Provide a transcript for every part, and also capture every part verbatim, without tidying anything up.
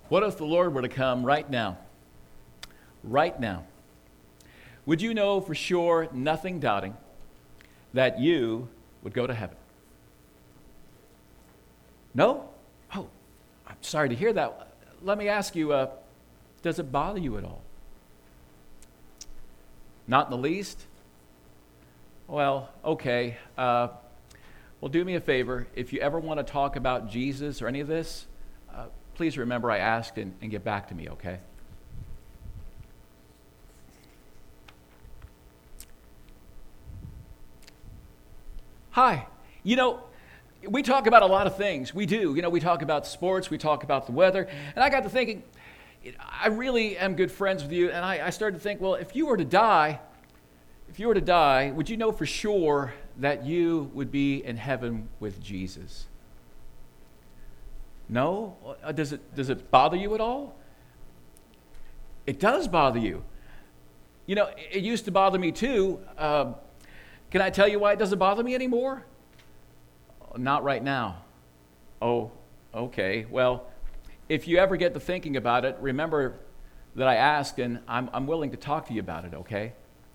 What if the Lord were to come right now? Right now. Would you know for sure, nothing doubting, that you would go to heaven? No? Oh, I'm sorry to hear that. Let me ask you, uh, does it bother you at all? Not in the least? Well, okay. Uh, well, do me a favor. If you ever want to talk about Jesus or any of this, uh, please remember I asked and, and get back to me, okay? Hi. You know, we talk about a lot of things. We do. You know, we talk about sports. We talk about the weather. And I got to thinking, I really am good friends with you. And I, I started to think, well, if you were to die, if you were to die, would you know for sure that you would be in heaven with Jesus? No? Does it, does it bother you at all? It does bother you. You know, it used to bother me too. Uh, can I tell you why it doesn't bother me anymore? Not right now. Oh, okay. Well, if you ever get to thinking about it, remember that I asked, and I'm, I'm willing to talk to you about it, okay?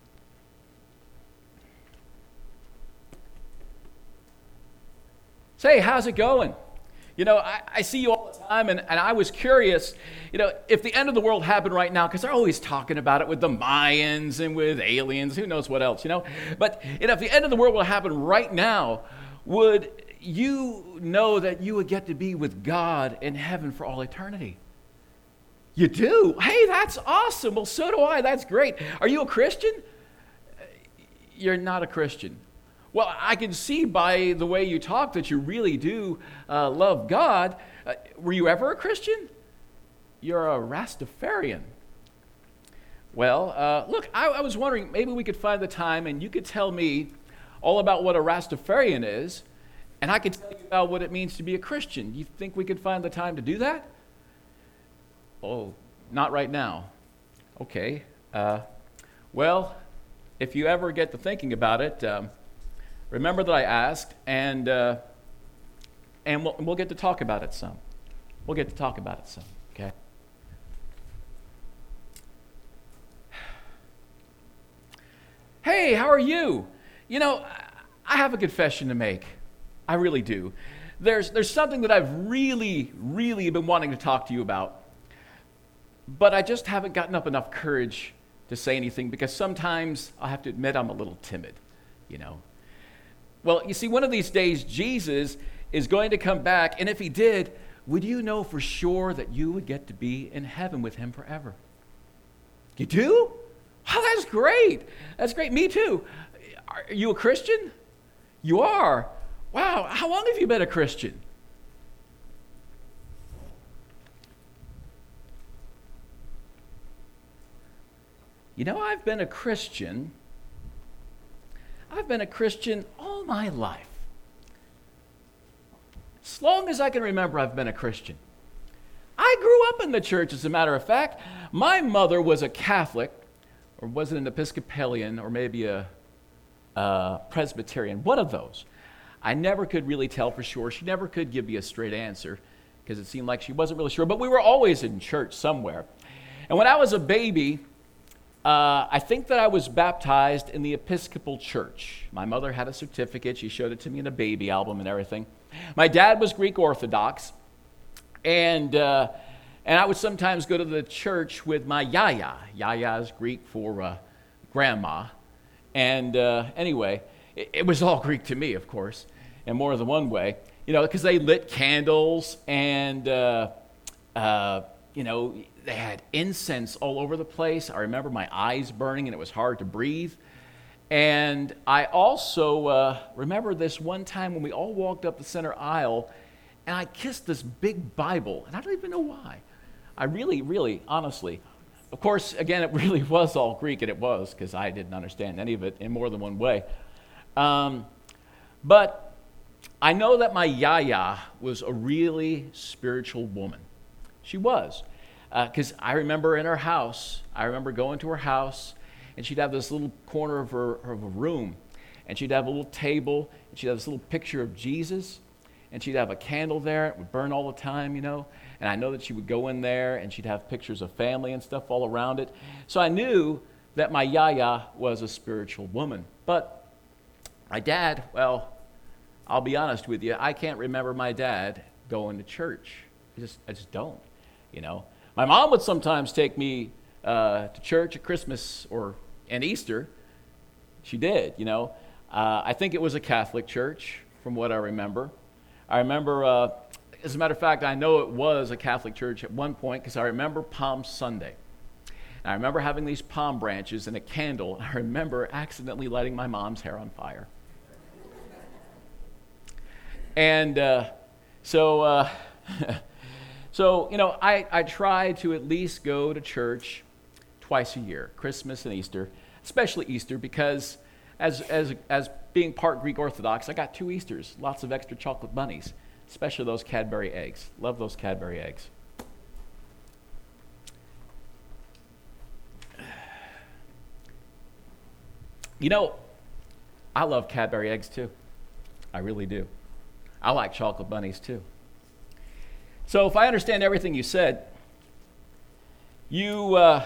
Say, how's it going? You know, I, I see you all the time, and, and I was curious, you know, if the end of the world happened right now, because they're always talking about it with the Mayans and with aliens, who knows what else, you know? But you know, if the end of the world will happen right now, would you know that you would get to be with God in heaven for all eternity? You do? Hey, that's awesome. Well, so do I. That's great. Are you a Christian? You're not a Christian. Well, I can see by the way you talk that you really do uh, love God. Uh, were you ever a Christian? You're a Rastafarian. Well, uh, look, I, I was wondering, maybe we could find the time and you could tell me all about what a Rastafarian is, and I could tell you about what it means to be a Christian. You think we could find the time to do that? Oh, not right now. Okay. Uh, well, if you ever get to thinking about it, um, remember that I asked, and uh, and we'll, we'll get to talk about it some. We'll get to talk about it some, okay? Hey, how are you? You know, I have a confession to make. I really do. There's there's something that I've really, really been wanting to talk to you about, but I just haven't gotten up enough courage to say anything because sometimes I have to admit I'm a little timid, you know. Well, you see, one of these days, Jesus is going to come back, and if he did, would you know for sure that you would get to be in heaven with him forever? You do? Oh, that's great. That's great. Me too. Are you a Christian? You are? Wow. How long have you been a Christian? You know, I've been a Christian. I've been a Christian all my life. As long as I can remember, I've been a Christian. I grew up in the church, as a matter of fact. My mother was a Catholic, or was it an Episcopalian, or maybe a, a Presbyterian, one of those. I never could really tell for sure. She never could give me a straight answer because it seemed like she wasn't really sure, but we were always in church somewhere. And when I was a baby, Uh, I think that I was baptized in the Episcopal Church. My mother had a certificate. She showed it to me in a baby album and everything. My dad was Greek Orthodox, and uh, and I would sometimes go to the church with my yaya. Yaya is Greek for uh, grandma. And uh, anyway, it, it was all Greek to me, of course, in more than one way. You know, because they lit candles and, uh, uh, you know, they had incense all over the place. I remember my eyes burning and it was hard to breathe. And I also uh, remember this one time when we all walked up the center aisle and I kissed this big Bible. And I don't even know why. I really, really, honestly, of course, again, it really was all Greek, and it was because I didn't understand any of it in more than one way. Um, but I know that my yaya was a really spiritual woman. She was. Because uh, I remember in her house, I remember going to her house, and she'd have this little corner of her of a room, and she'd have a little table, and she'd have this little picture of Jesus, and she'd have a candle there. It would burn all the time, you know. And I know that she would go in there, and she'd have pictures of family and stuff all around it. So I knew that my yaya was a spiritual woman. But my dad, well, I'll be honest with you, I can't remember my dad going to church. I just, I just don't, you know. My mom would sometimes take me uh, to church at Christmas or and Easter. She did, you know. Uh, I think it was a Catholic church, from what I remember. I remember, uh, as a matter of fact, I know it was a Catholic church at one point because I remember Palm Sunday. And I remember having these palm branches and a candle. And I remember accidentally lighting my mom's hair on fire. And uh, so, uh, so you know, I, I try to at least go to church twice a year, Christmas and Easter, especially Easter, because as as as being part Greek Orthodox, I got two Easters, lots of extra chocolate bunnies, especially those Cadbury eggs. Love those Cadbury eggs. You know, I love Cadbury eggs too. I really do. I like chocolate bunnies too. So if I understand everything you said, you uh,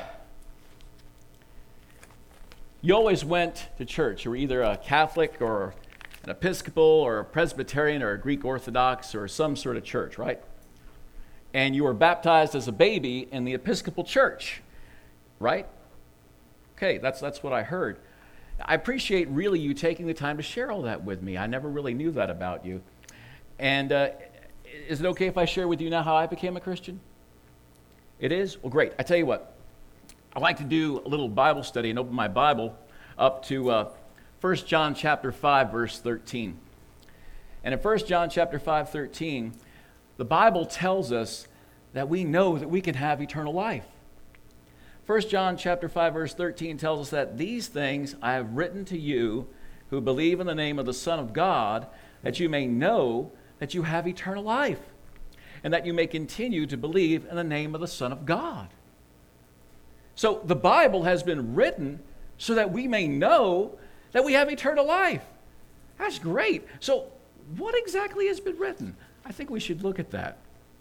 you always went to church. You were either a Catholic or an Episcopal or a Presbyterian or a Greek Orthodox or some sort of church, right? And you were baptized as a baby in the Episcopal Church, right? Okay, that's that's what I heard. I appreciate really you taking the time to share all that with me. I never really knew that about you. And uh, is it okay if I share with you now how I became a Christian? It is? Well, great. I tell you what, I like to do a little Bible study and open my Bible up to uh, First John chapter five, verse thirteen. And in First John chapter five, thirteen, the Bible tells us that we know that we can have eternal life. First John chapter five, verse thirteen tells us that these things I have written to you who believe in the name of the Son of God, that you may know that you have eternal life, and that you may continue to believe in the name of the Son of God. So the Bible has been written so that we may know that we have eternal life. That's great. So what exactly has been written? I think we should look at that.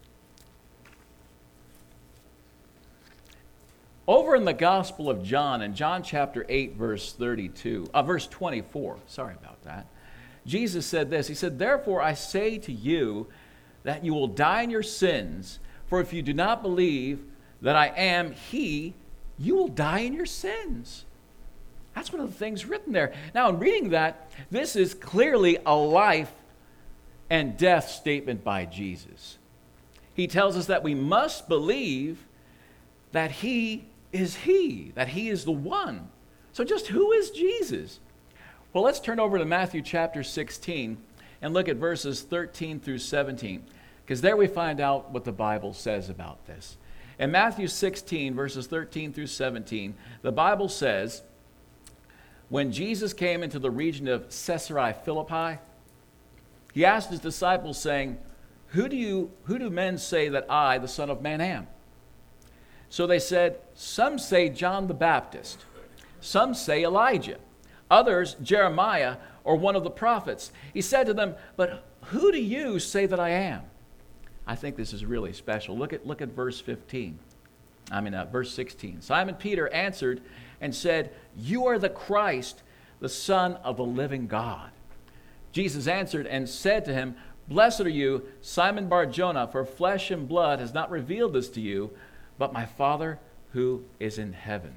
Over in the Gospel of John, in John chapter eight, verse thirty-two, uh, verse twenty-four, sorry about that, Jesus said this. He said, "Therefore I say to you that you will die in your sins, for if you do not believe that I am He, you will die in your sins." That's one of the things written there. Now, in reading that, this is clearly a life and death statement by Jesus. He tells us that we must believe that He is He, that He is the one. So just who is Jesus? Well, let's turn over to Matthew chapter sixteen and look at verses thirteen through seventeen, because there we find out what the Bible says about this. In Matthew sixteen, verses thirteen through seventeen, the Bible says, when Jesus came into the region of Caesarea Philippi, he asked his disciples, saying, Who do you, who do men say that I, the Son of Man, am? So they said, Some say John the Baptist, some say Elijah, others Jeremiah or one of the prophets. He said to them, But who do you say that I am? I think this is really special. Look at, look at verse fifteen. I mean, uh, verse sixteen. Simon Peter answered and said, You are the Christ, the Son of the living God. Jesus answered and said to him, Blessed are you, Simon Bar-Jonah, for flesh and blood has not revealed this to you, but my Father who is in heaven.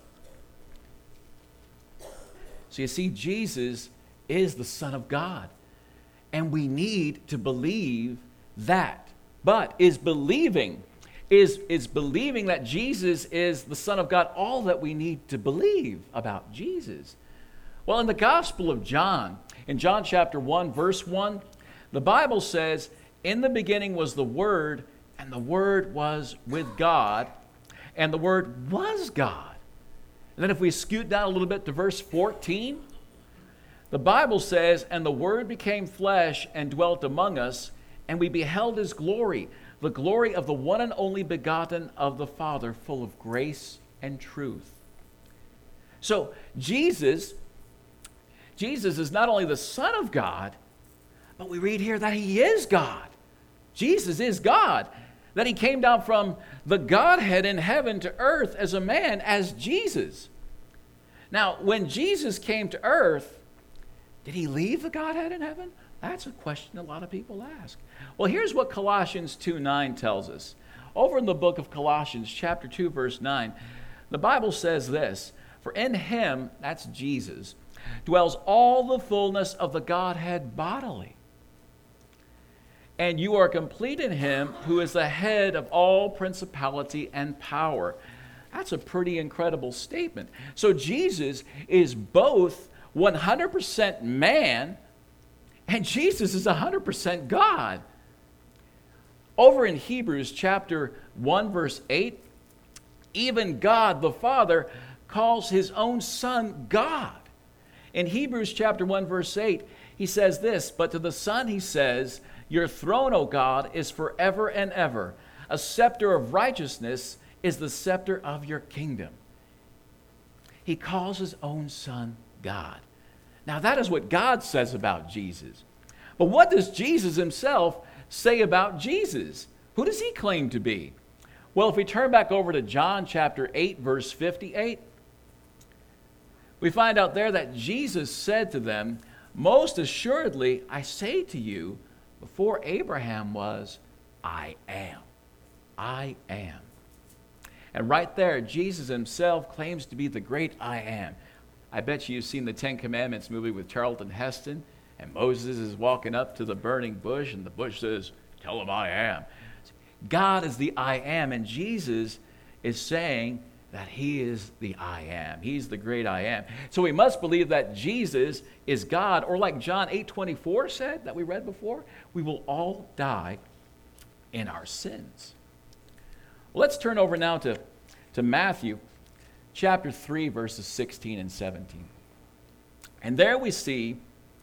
So you see, Jesus is the Son of God, and we need to believe that. But is believing, is, is believing that Jesus is the Son of God all that we need to believe about Jesus? Well, in the Gospel of John, in John chapter one, verse one, the Bible says, In the beginning was the Word, and the Word was with God, and the Word was God. And then if we scoot down a little bit to verse fourteen, the Bible says, And the Word became flesh and dwelt among us, and we beheld His glory, the glory of the one and only begotten of the Father, full of grace and truth. So Jesus, Jesus is not only the Son of God, But we read here that he is God. Jesus is God. That he came down from the Godhead in heaven to earth as a man, as Jesus. Now, when Jesus came to earth, did he leave the Godhead in heaven? That's a question a lot of people ask. Well, here's what Colossians two nine tells us. Over in the book of Colossians, chapter two, verse nine, the Bible says this, "For in him," that's Jesus, "dwells all the fullness of the Godhead bodily. And you are complete in him who is the head of all principality and power." That's a pretty incredible statement. So Jesus is both one hundred percent man, and Jesus is one hundred percent God. Over in Hebrews chapter one, verse eight, even God the Father calls his own Son God. In Hebrews chapter one, verse eight, he says this, "But to the Son he says, 'Your throne, O God, is forever and ever. A scepter of righteousness is the scepter of your kingdom.'" He calls his own Son God. Now that is what God says about Jesus. But what does Jesus himself say about Jesus? Who does he claim to be? Well, if we turn back over to John chapter eight, verse fifty-eight, we find out there that Jesus said to them, "Most assuredly, I say to you, before Abraham was, I am. I am." And right there, Jesus himself claims to be the great I am. I bet you you've seen the Ten Commandments movie with Charlton Heston, and Moses is walking up to the burning bush, and the bush says, "Tell him I am." God is the I am, and Jesus is saying that he is the I am. He's the great I am. So we must believe that Jesus is God, or like John eight twenty-four said, that we read before, we will all die in our sins. Well, let's turn over now to, to Matthew chapter three, verses sixteen and seventeen. And there we see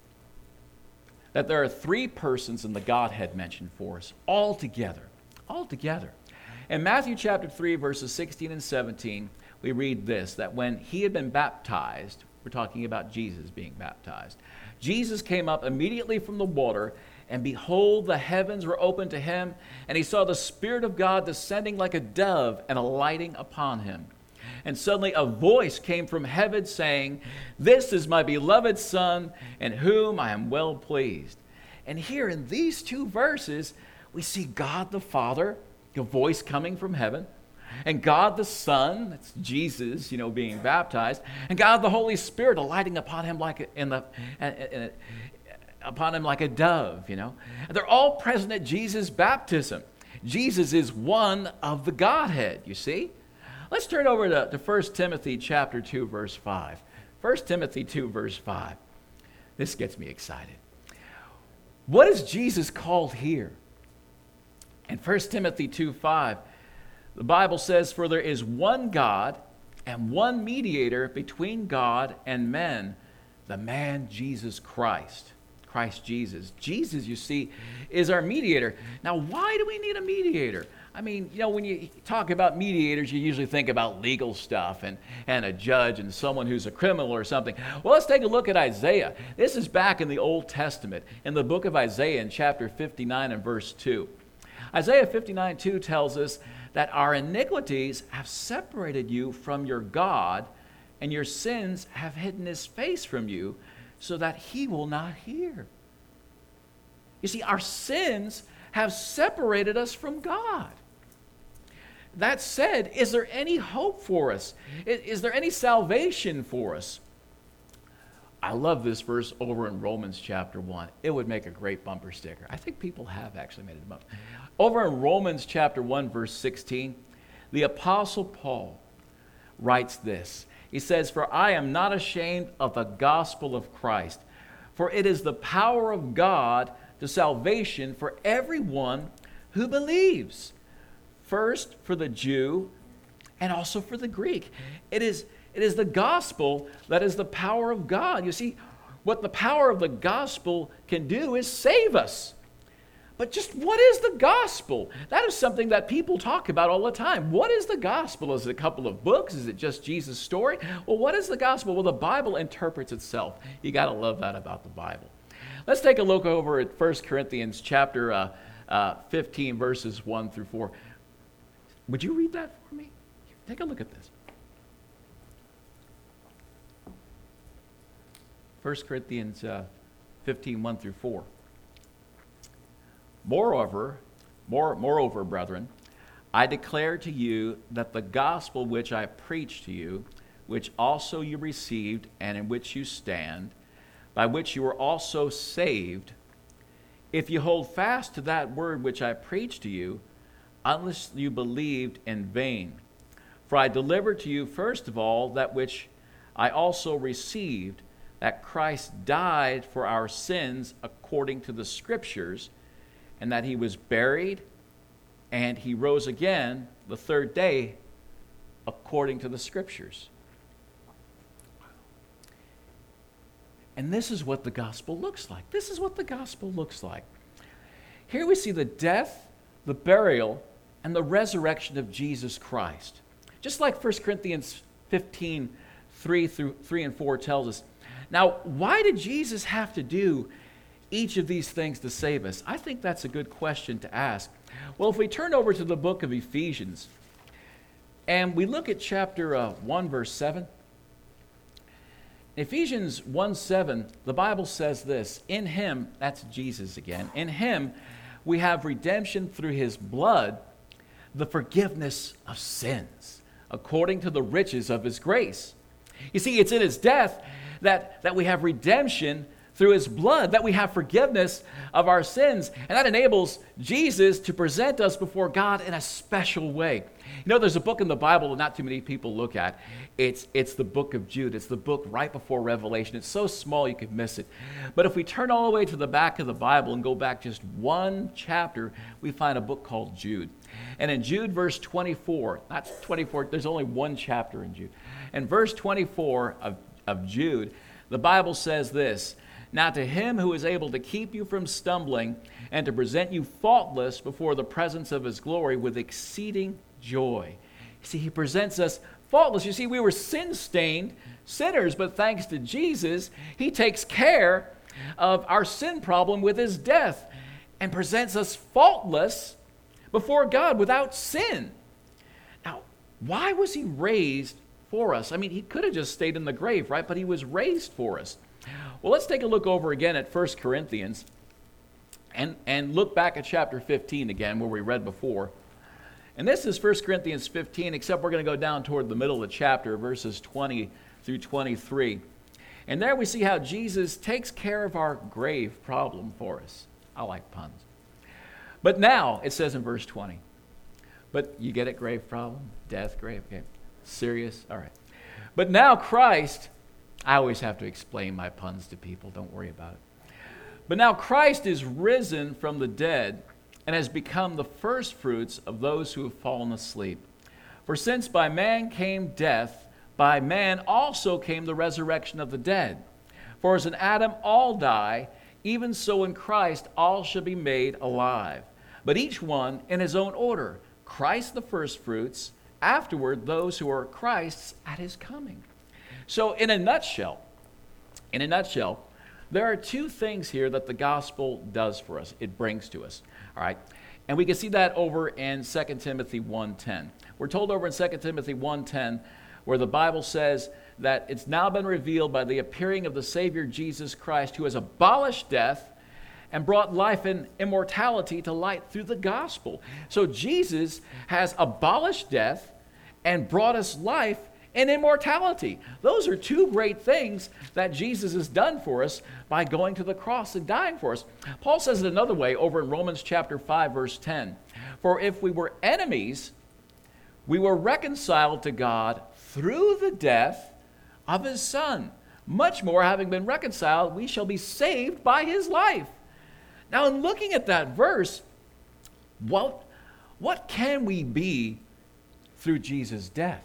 that there are three persons in the Godhead mentioned for us, all together, all together. In Matthew chapter three, verses sixteen and seventeen, we read this, that when he had been baptized, we're talking about Jesus being baptized, Jesus came up immediately from the water, and behold, the heavens were opened to him, and he saw the Spirit of God descending like a dove and alighting upon him. And suddenly a voice came from heaven saying, "This is my beloved Son, in whom I am well pleased." And here in these two verses, we see God the Father, a voice coming from heaven, and God the Son, that's Jesus, you know, being baptized, and God the Holy Spirit alighting upon him like a, in the in a, upon him like a dove, you know. And they're all present at Jesus' baptism. Jesus is one of the Godhead, you see. Let's turn over to, to First Timothy chapter two, verse five. First Timothy two, verse five. This gets me excited. What is Jesus called here? In First Timothy two, five, the Bible says, "For there is one God and one mediator between God and men, the man Jesus Christ." Christ Jesus. Jesus, you see, is our mediator. Now, why do we need a mediator? I mean, you know, when you talk about mediators, you usually think about legal stuff and, and a judge and someone who's a criminal or something. Well, let's take a look at Isaiah. This is back in the Old Testament, in the book of Isaiah in chapter fifty-nine and verse two. Isaiah fifty-nine two tells us that our iniquities have separated you from your God, and your sins have hidden his face from you, so that he will not hear. You see, our sins have separated us from God. That said, is there any hope for us? Is, is there any salvation for us? I love this verse over in Romans chapter one. It would make a great bumper sticker. I think people have actually made it a bumper. Over in Romans chapter one, verse sixteen, the Apostle Paul writes this. He says, "For I am not ashamed of the gospel of Christ, for it is the power of God to salvation for everyone who believes, first for the Jew and also for the Greek." It is, it is the gospel that is the power of God. You see, what the power of the gospel can do is save us. But just what is the gospel? That is something that people talk about all the time. What is the gospel? Is it a couple of books? Is it just Jesus' story? Well, what is the gospel? Well, the Bible interprets itself. You got to love that about the Bible. Let's take a look over at First Corinthians chapter uh, uh, fifteen, verses one through four. Would you read that for me? Take a look at this. First Corinthians uh, fifteen, one through four. Moreover, more, moreover, brethren, I declare to you that the gospel which I preached to you, which also you received and in which you stand, by which you were also saved, if you hold fast to that word which I preached to you, unless you believed in vain. For I delivered to you first of all that which I also received, that Christ died for our sins according to the Scriptures, and that he was buried, and he rose again the third day according to the Scriptures. And this is what the gospel looks like. This is what the gospel looks like. Here we see the death, the burial, and the resurrection of Jesus Christ. Just like First Corinthians fifteen, three through three and four tells us. Now, why did Jesus have to do each of these things to save us? I think that's a good question to ask. Well, if we turn over to the book of Ephesians, and we look at chapter uh, one, verse seven. In Ephesians one seven, the Bible says this, in him, that's Jesus again, in him we have redemption through his blood, the forgiveness of sins, according to the riches of his grace. You see, it's in his death that, that we have redemption through his blood, that we have forgiveness of our sins. And that enables Jesus to present us before God in a special way. You know, there's a book in the Bible that not too many people look at. It's, it's the book of Jude. It's the book right before Revelation. It's so small you could miss it. But if we turn all the way to the back of the Bible and go back just one chapter, we find a book called Jude. And in Jude verse twenty-four, not twenty-four, there's only one chapter in Jude. In verse twenty-four of, of Jude, the Bible says this, now to him who is able to keep you from stumbling and to present you faultless before the presence of his glory with exceeding joy. You see, he presents us faultless. You see, we were sin-stained sinners, but thanks to Jesus, he takes care of our sin problem with his death and presents us faultless before God without sin. Now, why was he raised for us? I mean, he could have just stayed in the grave, right? But he was raised for us. Well, let's take a look over again at First Corinthians and, and look back at chapter fifteen again, where we read before. And this is First Corinthians fifteen, except we're going to go down toward the middle of the chapter, verses twenty through twenty-three. And there we see how Jesus takes care of our grave problem for us. I like puns. But now, it says in verse twenty, but you get it, grave problem? Death, grave, okay. Serious? All right. But now Christ, I always have to explain my puns to people, don't worry about it. But now Christ is risen from the dead and has become the firstfruits of those who have fallen asleep. For since by man came death, by man also came the resurrection of the dead. For as in Adam all die, even so in Christ all shall be made alive. But each one in his own order. Christ the firstfruits, afterward those who are Christ's at his coming. So in a nutshell, in a nutshell, there are two things here that the gospel does for us. It brings to us, all right? And we can see that over in Second Timothy one ten. We're told over in Second Timothy one ten, where the Bible says that it's now been revealed by the appearing of the Savior Jesus Christ, who has abolished death and brought life and immortality to light through the gospel. So Jesus has abolished death and brought us life and immortality. Those are two great things that Jesus has done for us by going to the cross and dying for us. Paul says it another way over in Romans chapter five, verse ten. For if we were enemies, we were reconciled to God through the death of his Son. Much more, having been reconciled, we shall be saved by his life. Now, in looking at that verse, what, what can we be through Jesus' death?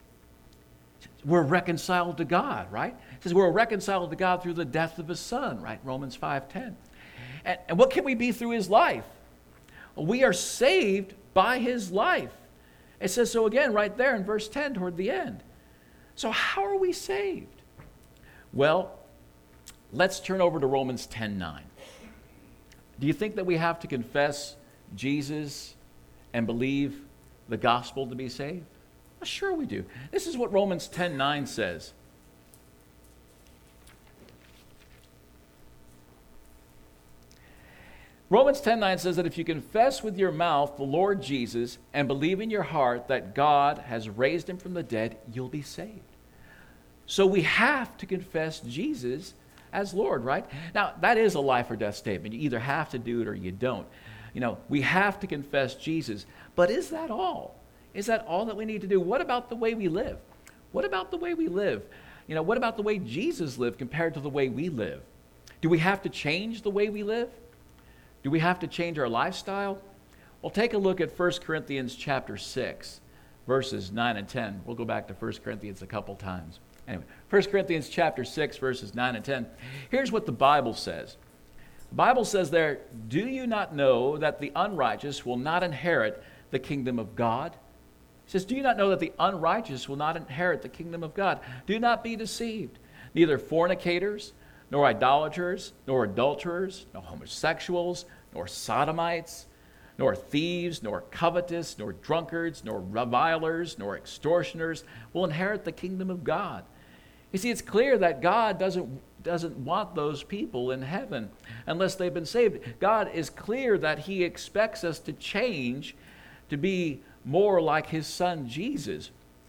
We're reconciled to God, right? It says we're reconciled to God through the death of his Son, right? Romans five ten. And, and what can we be through his life? Well, we are saved by his life. It says so again right there in verse ten toward the end. So how are we saved? Well, Let's turn over to Romans ten nine. Do you think that we have to confess Jesus and believe the gospel to be saved? Well, sure we do. This is what Romans ten nine says. Romans ten nine says that if you confess with your mouth the Lord Jesus and believe in your heart that God has raised him from the dead, you'll be saved. So we have to confess Jesus as Lord, right? Now, that is a life or death statement. You either have to do it or you don't. You know, we have to confess Jesus. But is that all? Is that all that we need to do? What about the way we live? What about the way we live? You know, what about the way Jesus lived compared to the way we live? Do we have to change the way we live? Do we have to change our lifestyle? Well, take a look at First Corinthians chapter six, verses nine and ten. We'll go back to First Corinthians a couple times. Anyway, First Corinthians chapter six, verses nine and ten. Here's what the Bible says. The Bible says there, "Do you not know that the unrighteous will not inherit the kingdom of God?" It says, "Do you not know that the unrighteous will not inherit the kingdom of God? Do not be deceived. Neither fornicators, nor idolaters, nor adulterers, nor homosexuals, nor sodomites, nor thieves, nor covetous, nor drunkards, nor revilers, nor extortioners will inherit the kingdom of God." You see, it's clear that God doesn't, doesn't want those people in heaven unless they've been saved. God is clear that he expects us to change to be more like his son Jesus.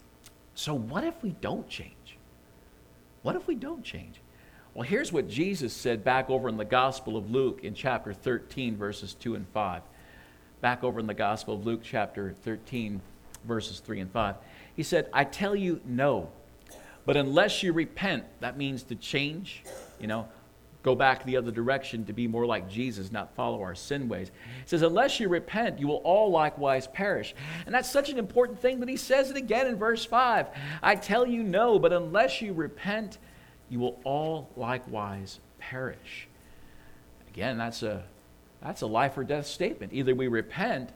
So what if we don't change? What if we don't change? Well, here's what Jesus said back over in the Gospel of Luke in chapter thirteen, verses two and five. Back over in the Gospel of Luke chapter thirteen, verses three and five. He said, "I tell you no, but unless you repent," that means to change, you know, go back the other direction to be more like Jesus, not follow our sin ways. He says, "Unless you repent, you will all likewise perish." And that's such an important thing that he says it again in verse five. "I tell you no, but unless you repent, you will all likewise perish." Again, that's a that's a life or death statement. Either we repent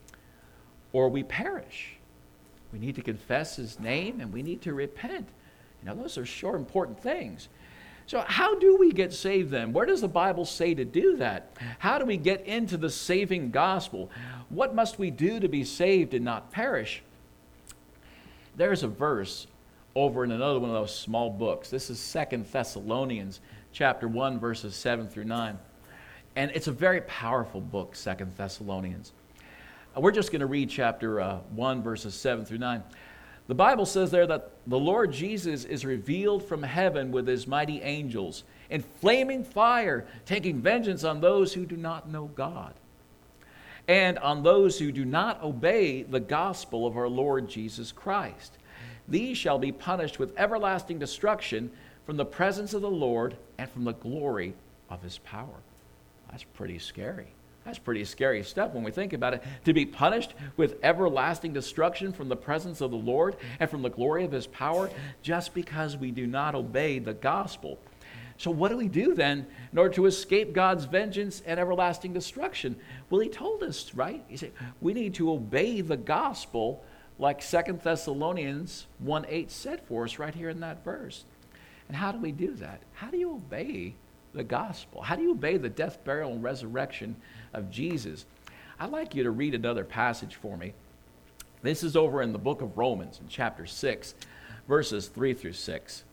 or we perish. We need to confess his name and we need to repent. You know, those are sure important things. So how do we get saved then? Where does the Bible say to do that? How do we get into the saving gospel? What must we do to be saved and not perish? There's a verse over in another one of those small books. This is Second Thessalonians chapter one, verses seven through nine. And it's a very powerful book, Second Thessalonians. Uh, we're just going to read chapter uh, one, verses seven through nine. The Bible says there that the Lord Jesus is revealed from heaven with his mighty angels in flaming fire, taking vengeance on those who do not know God and on those who do not obey the gospel of our Lord Jesus Christ. These shall be punished with everlasting destruction from the presence of the Lord and from the glory of his power. That's pretty scary. That's pretty scary stuff when we think about it. To be punished with everlasting destruction from the presence of the Lord and from the glory of his power just because we do not obey the gospel. So what do we do then in order to escape God's vengeance and everlasting destruction? Well, he told us, right? He said we need to obey the gospel like Second Thessalonians one eight said for us right here in that verse. And how do we do that? How do you obey the gospel? How do you obey the death, burial, and resurrection of Jesus? I'd like you to read another passage for me. This is over in the book of Romans in chapter six, verses three through six.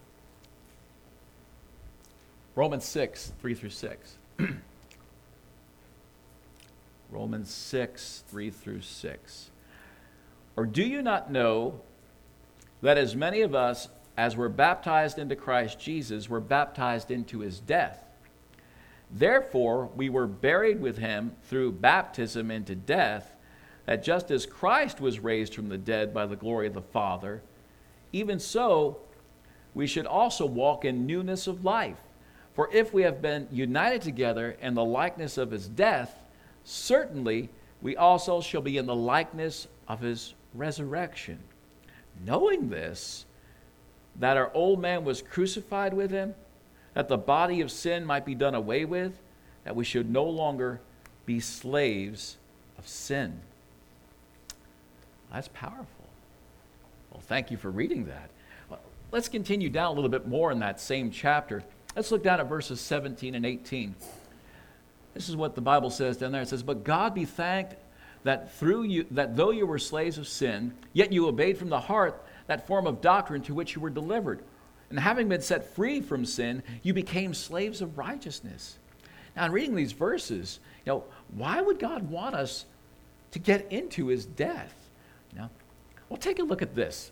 Romans six, three through six. Romans six, three through six. "Or do you not know that as many of us as were baptized into Christ Jesus were baptized into his death? Therefore we were buried with him through baptism into death, that just as Christ was raised from the dead by the glory of the Father, even so we should also walk in newness of life. For if we have been united together in the likeness of his death, certainly we also shall be in the likeness of his resurrection. Knowing this, that our old man was crucified with him, that the body of sin might be done away with, that we should no longer be slaves of sin." That's powerful. Well, thank you for reading that. Well, let's continue down a little bit more in that same chapter. Let's look down at verses seventeen and eighteen. This is what the Bible says down there. It says, "But God be thanked that through you, that though you were slaves of sin, yet you obeyed from the heart that form of doctrine to which you were delivered. And having been set free from sin, you became slaves of righteousness." Now, in reading these verses, you know, why would God want us to get into his death? You know, well, take a look at this.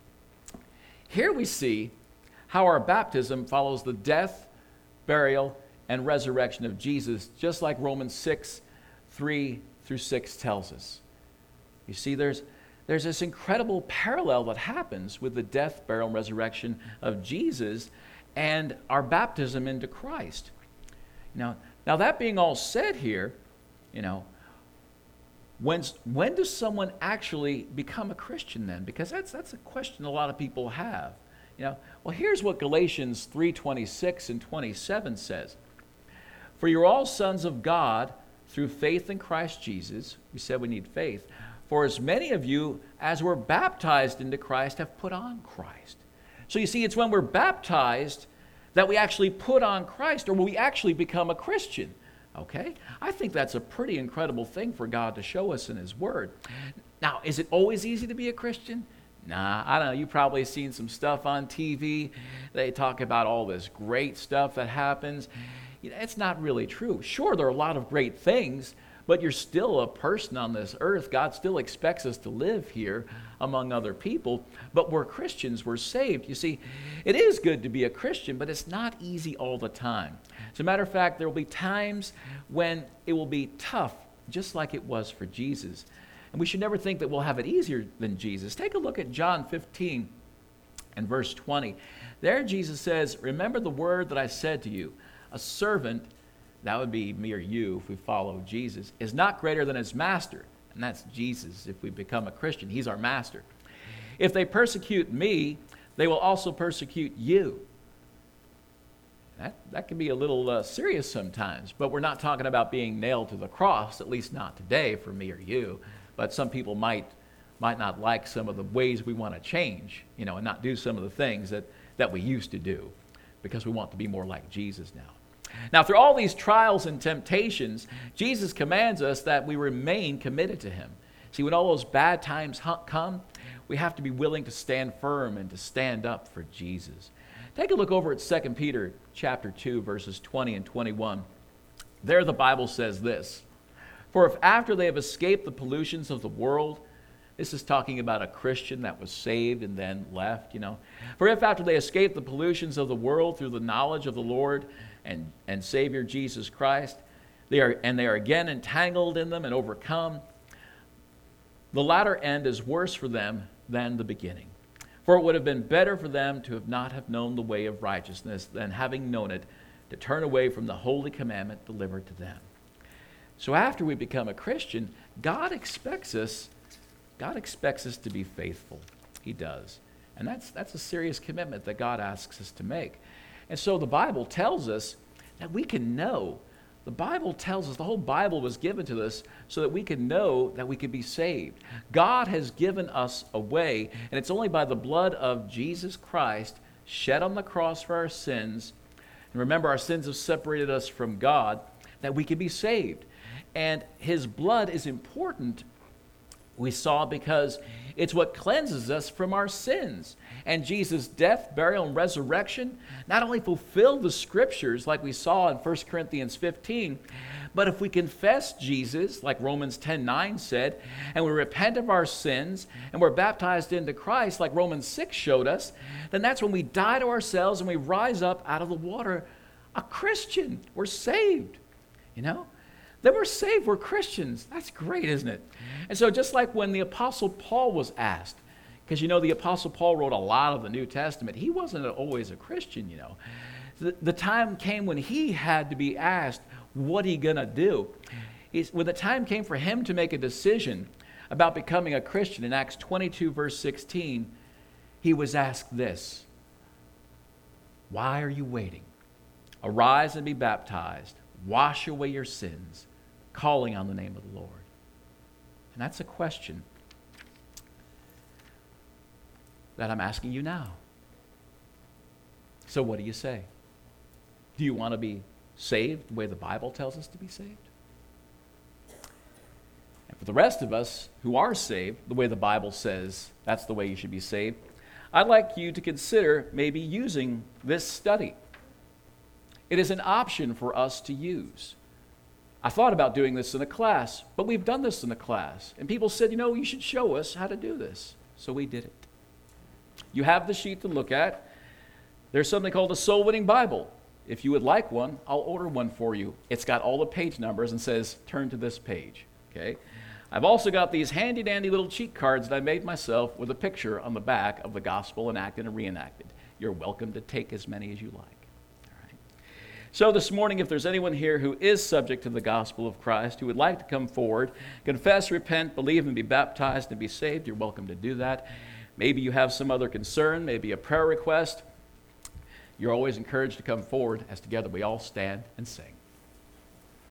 Here we see how our baptism follows the death, burial, and resurrection of Jesus, just like Romans six, three through six tells us. You see, there's, there's this incredible parallel that happens with the death, burial, and resurrection of Jesus and our baptism into Christ. Now, now that being all said here, you know, when, when does someone actually become a Christian then? Because that's, that's a question a lot of people have. You know, well, here's what Galatians three twenty-six and twenty-seven says. "For you're all sons of God through faith in Christ Jesus." We said we need faith. "For as many of you as were baptized into Christ have put on Christ." So you see, it's when we're baptized that we actually put on Christ, or we actually become a Christian. Okay? I think that's a pretty incredible thing for God to show us in his word. Now, is it always easy to be a Christian? Nah, I don't know. You've probably seen some stuff on T V. They talk about all this great stuff that happens. You know, it's not really true. Sure, there are a lot of great things, but you're still a person on this earth. God still expects us to live here among other people. But we're Christians. We're saved. You see, it is good to be a Christian, but it's not easy all the time. As a matter of fact, there will be times when it will be tough, just like it was for Jesus. And we should never think that we'll have it easier than Jesus. Take a look at John fifteen and verse twenty. There Jesus says, "Remember the word that I said to you, a servant," that would be me or you if we follow Jesus, "is not greater than his master." And that's Jesus if we become a Christian. He's our master. "If they persecute me, they will also persecute you." That, that can be a little uh, serious sometimes, but we're not talking about being nailed to the cross, at least not today for me or you. But some people might might not like some of the ways we want to change, you know, and not do some of the things that, that we used to do because we want to be more like Jesus now. Now, through all these trials and temptations, Jesus commands us that we remain committed to him. See, when all those bad times come, we have to be willing to stand firm and to stand up for Jesus. Take a look over at Second Peter chapter two, verses twenty and twenty-one. There the Bible says this: "For if after they have escaped the pollutions of the world," this is talking about a Christian that was saved and then left, you know. "For if after they escape the pollutions of the world through the knowledge of the Lord and, and Savior Jesus Christ, they are and they are again entangled in them and overcome, the latter end is worse for them than the beginning. For it would have been better for them to have not have known the way of righteousness than having known it, to turn away from the holy commandment delivered to them." So after we become a Christian, God expects us, God expects us to be faithful. He does. And that's, that's a serious commitment that God asks us to make. And so the Bible tells us that we can know. The Bible tells us, the whole Bible was given to us so that we can know that we can be saved. God has given us a way, and it's only by the blood of Jesus Christ shed on the cross for our sins. And remember, our sins have separated us from God, that we can be saved. And his blood is important, we saw, because it's what cleanses us from our sins. And Jesus' death, burial, and resurrection not only fulfilled the scriptures like we saw in First Corinthians fifteen, but if we confess Jesus, like Romans ten nine said, and we repent of our sins, and we're baptized into Christ, like Romans six showed us, then that's when we die to ourselves and we rise up out of the water a Christian. We're saved, you know? Then we're saved, we're Christians. That's great, isn't it? And so just like when the Apostle Paul was asked, because you know the Apostle Paul wrote a lot of the New Testament, he wasn't always a Christian, you know. The, the time came when he had to be asked, what are you going to do? He's, when the time came for him to make a decision about becoming a Christian in Acts twenty-two, verse sixteen, he was asked this: "Why are you waiting? Arise and be baptized. Wash away your sins, calling on the name of the Lord." And that's a question that I'm asking you now. So what do you say? Do you want to be saved the way the Bible tells us to be saved? And for the rest of us who are saved, the way the Bible says that's the way you should be saved, I'd like you to consider maybe using this study. It is an option for us to use. I thought about doing this in a class, but we've done this in a class. And people said, you know, you should show us how to do this. So we did it. You have the sheet to look at. There's something called a Soul Winning Bible. If you would like one, I'll order one for you. It's got all the page numbers and says, turn to this page. Okay? I've also got these handy-dandy little cheat cards that I made myself with a picture on the back of the gospel enacted and reenacted. You're welcome to take as many as you like. So this morning, if there's anyone here who is subject to the gospel of Christ, who would like to come forward, confess, repent, believe, and be baptized and be saved, you're welcome to do that. Maybe you have some other concern, maybe a prayer request. You're always encouraged to come forward as together we all stand and sing.